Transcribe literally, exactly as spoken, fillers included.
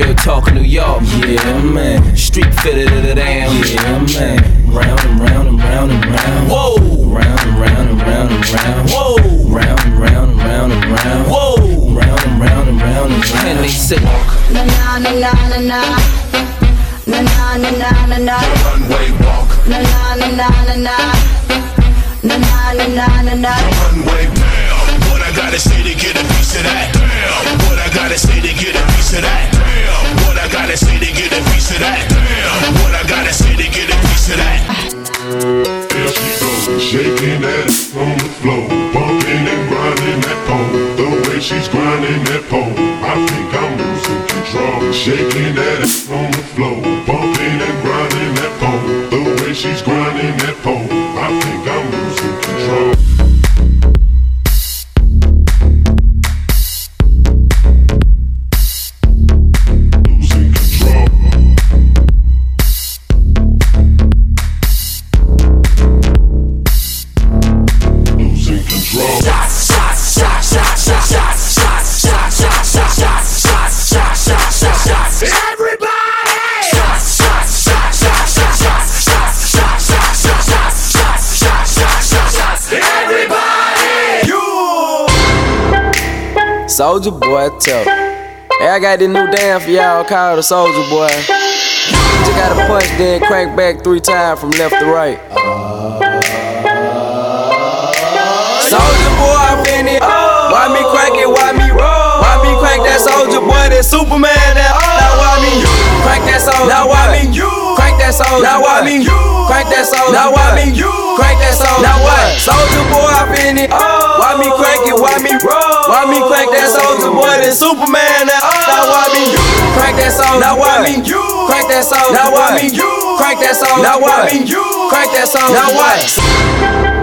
Real talk New York. Yeah, man. Street fitted to the damn. Yeah, man. Round and round and round and round. Whoa. Round and round and round and round. Whoa. Round and round and round and round. Whoa. Round and round and round and round. And they say, na na na na na na. Na na na na na na. Runway walk. Na na na na na na. Na na na na na na. Runway damn. What I gotta say to get a piece of that? Damn. What I gotta say to get a piece of that? Damn. What I gotta say to get a piece of that? Damn. What I gotta say to get a piece of that? There she goes, shaking that on the floor, bumping and grinding that pole. The way she's grinding that pole, I think I'm losing control. Shaking that on the floor, bumping and grinding that pole. The way she's grinding that pole, I think I'm losing control. Soulja Boy tough. Hey, I got this new dance for y'all called the Soulja Boy. Just gotta punch, then crank back three times from left to right. Soulja Boy, I finna. Why me crank it? Why me roll? Why me crank that Soulja Boy? That Superman? That now why me crank that Soulja? Now why me crank that Soulja? Now why me crank that Soulja? Now why me crank that Soulja? Now what? Soulja Boy, I finna. Why me crank it? Why me roll? Why me crank that Soulja Boy? That Superman? That now why me crank that Soulja? Now why me crank that Soulja? Now why me crank that Soulja? Now why me crank that Soulja? Now what?